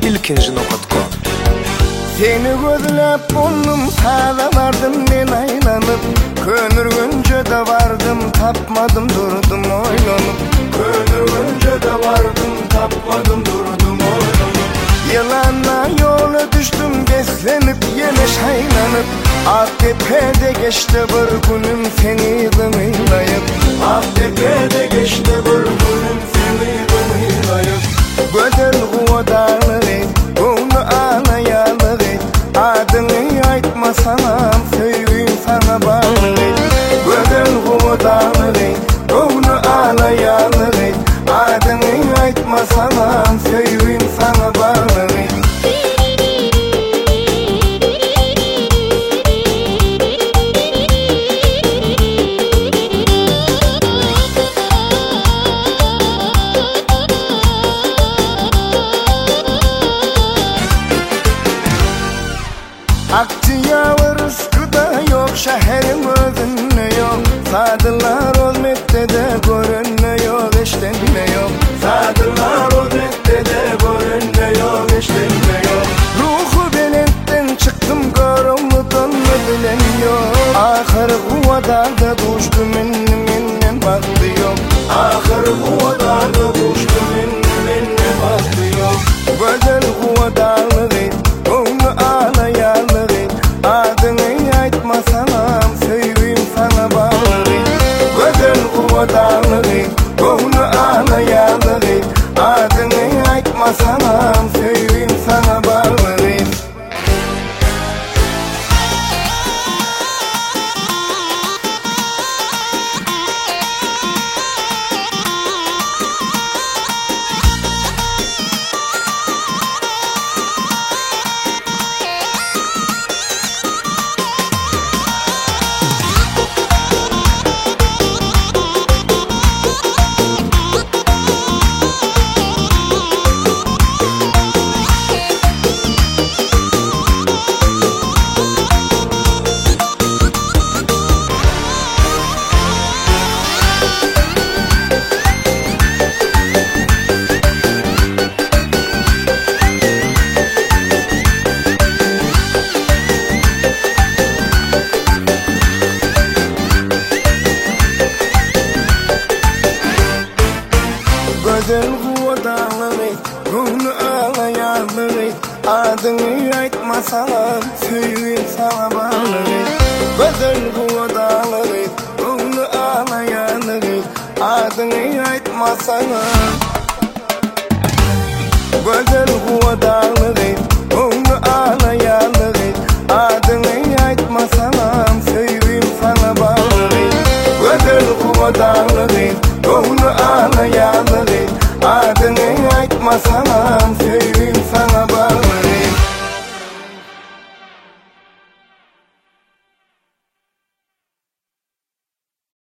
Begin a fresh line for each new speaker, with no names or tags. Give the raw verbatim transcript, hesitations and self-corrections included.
ilkinji nokta com.
Seni gözlep buldum, sana vardım men aylanıp. Könürgünce de vardım, tapmadım durdum oylanıp. Könürgünce de vardım, tapmadım durdum oylanıp. Yılanla yola düştüm, beslenip yine şaylanıp. Aktepe'de geçti bir günüm seni gımıylayıp. Aktepe'de geçti bir günüm seni gımıylayıp. Gözel kuvadarlı bunu ağlayalı adını aytmasanam söyleyeyim sana bağlı. Gözel kuvadarlı bunu ağlayalı adını aytmasanam söyleyeyim sana bağlı. Akçıya rızkıda yok, şehrin özünde yok. Sadılar olmekte de görünme yok, eşlenme yok. Sadılar olmekte de görünme yok, eşlenme yok. Ruhu belentten çıktım, görümlüden mü bilen yok. Ahır kuvadarda düştü minni minni baktı yok. Ahır kuvadarda düştü minni minni baktı yok. Güzel kuvadarlı onu ağlayalı adını aytmasanam söyleyeyim sana bağlı. Güzel kuvadarlı onu ağlayalı adını aytmasanam söyleyeyim sana bağlı. Güzel kuvadarlı bunu ağlayalı adını aytmasanam söyleyeyim sana bağlı. Güzel kuvadarlı bunu ağlayalı adını aytmasanam. Güzel kuvadarlı